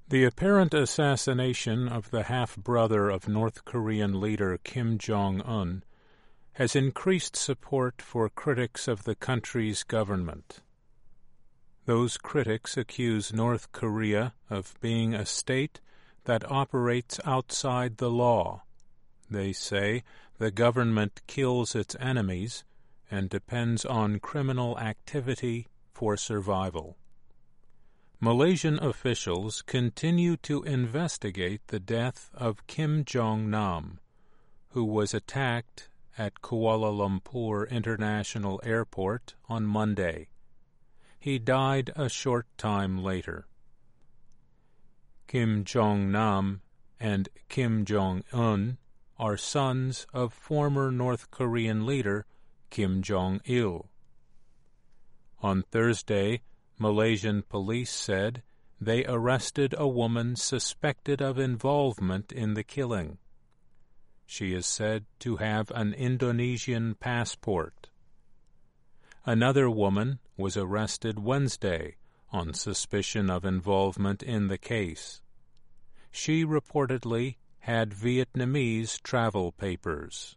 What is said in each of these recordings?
The apparent assassination of the half-brother of North Korean leader Kim Jong-un has increased support for critics of the country's government. Those critics accuse North Korea of being a state that operates outside the law. They say the government kills its enemies and depends on criminal activity for survival. Malaysian officials continue to investigate the death of Kim Jong-nam, who was attacked at Kuala Lumpur International Airport on Monday. He died a short time later. Kim Jong-nam and Kim Jong-un are sons of former North Korean leader Kim Jong-il. On Thursday, Malaysian police said they arrested a woman suspected of involvement in the killing. She is said to have an Indonesian passport. Another woman was arrested Wednesday on suspicion of involvement in the case. She reportedly had Vietnamese travel papers.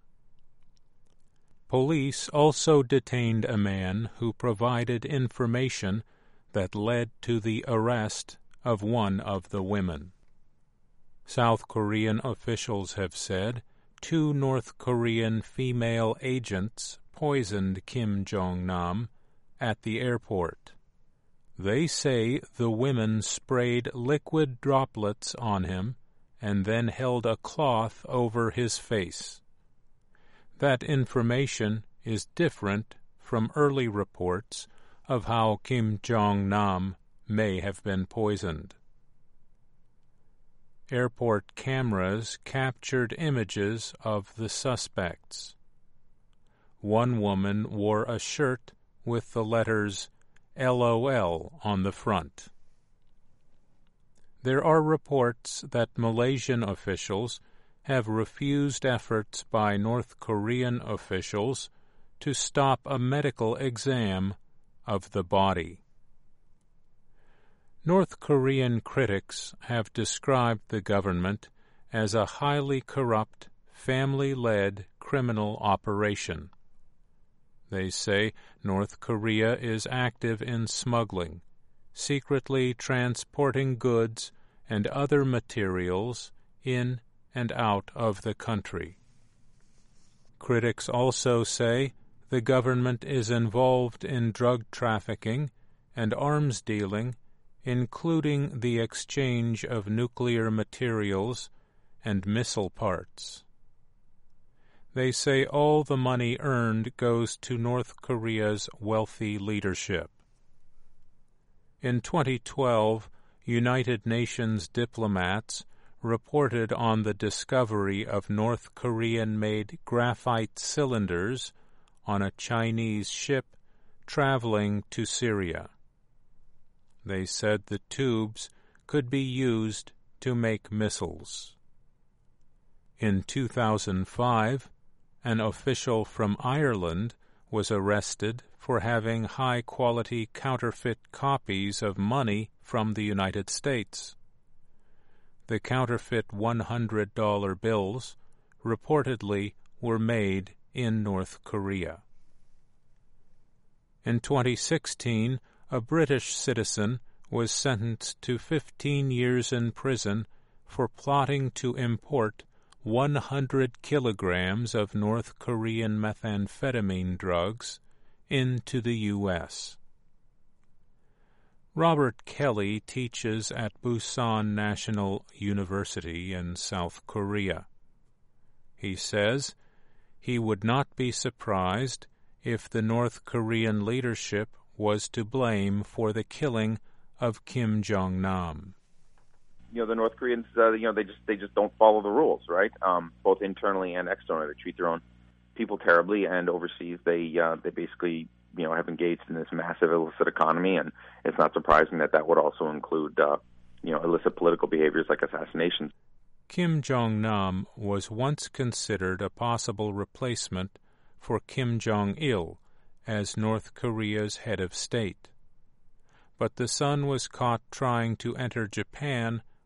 Police also detained a man who provided information that led to the arrest of one of the women. South Korean officials have said 2 North Korean female agents poisoned Kim Jong-nam at the airport. They say the women sprayed liquid droplets on him and then held a cloth over his face. That information is different from early reports of how Kim Jong-nam may have been poisoned. Airport cameras captured images of the suspects. One woman wore a shirt with the letters LOL on the front. There are reports that Malaysian officials have refused efforts by North Korean officials to stop a medical exam of the body. North Korean critics have described the government as a highly corrupt, family-led criminal operation. They say North Korea is active in smuggling, secretly transporting goods and other materials in and out of the country. Critics also say the government is involved in drug trafficking and arms dealing, including the exchange of nuclear materials and missile parts. They say all the money earned goes to North Korea's wealthy leadership. In 2012, United Nations diplomats reported on the discovery of North Korean-made graphite cylinders on a Chinese ship traveling to Syria. They said the tubes could be used to make missiles. In 2005, an official from Ireland was arrested for having high-quality counterfeit copies of money from the United States. The counterfeit $100 bills reportedly were made in North Korea. In 2016, a British citizen was sentenced to 15 years in prison for plotting to import 100 kilograms of North Korean methamphetamine drugs into the U.S. Robert Kelly teaches at Busan National University in South Korea. He says he would not be surprised if the North Korean leadership was to blame for the killing of Kim Jong-nam. The North Koreans, they just don't follow the rules, right? Both internally and externally, they treat their own people terribly, and overseas, they basically, have engaged in this massive illicit economy, and it's not surprising that would also include, illicit political behaviors like assassinations. Kim Jong-nam was once considered a possible replacement for Kim Jong-il as North Korea's head of state. But the son was caught trying to enter Japan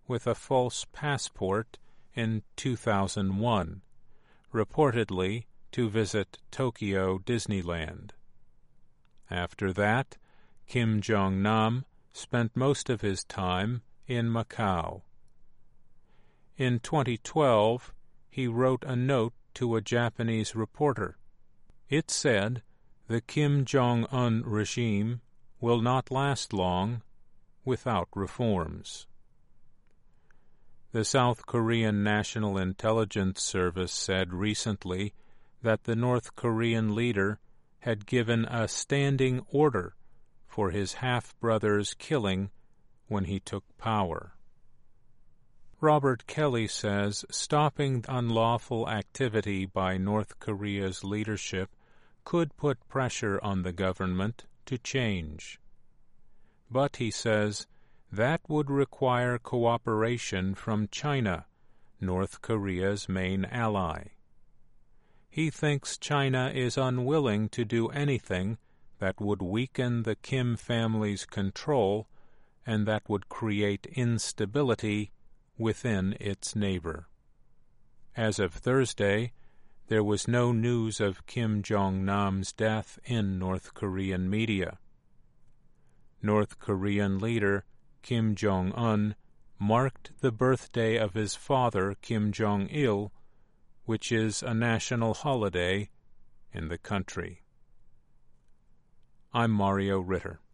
with a false passport in 2001, reportedly to visit Tokyo Disneyland. After that, Kim Jong-nam spent most of his time in Macau. In 2012, he wrote a note to a Japanese reporter. It said, "The Kim Jong-un regime will not last long without reforms." The South Korean National Intelligence Service said recently that the North Korean leader had given a standing order for his half-brother's killing when he took power. Robert Kelly says stopping unlawful activity by North Korea's leadership could put pressure on the government to change. But, he says, that would require cooperation from China, North Korea's main ally. He thinks China is unwilling to do anything that would weaken the Kim family's control and that would create instability within its neighbor. As of Thursday, there was no news of Kim Jong-nam's death in North Korean media. North Korean leader Kim Jong-un marked the birthday of his father Kim Jong-il, which is a national holiday in the country. I'm Mario Ritter.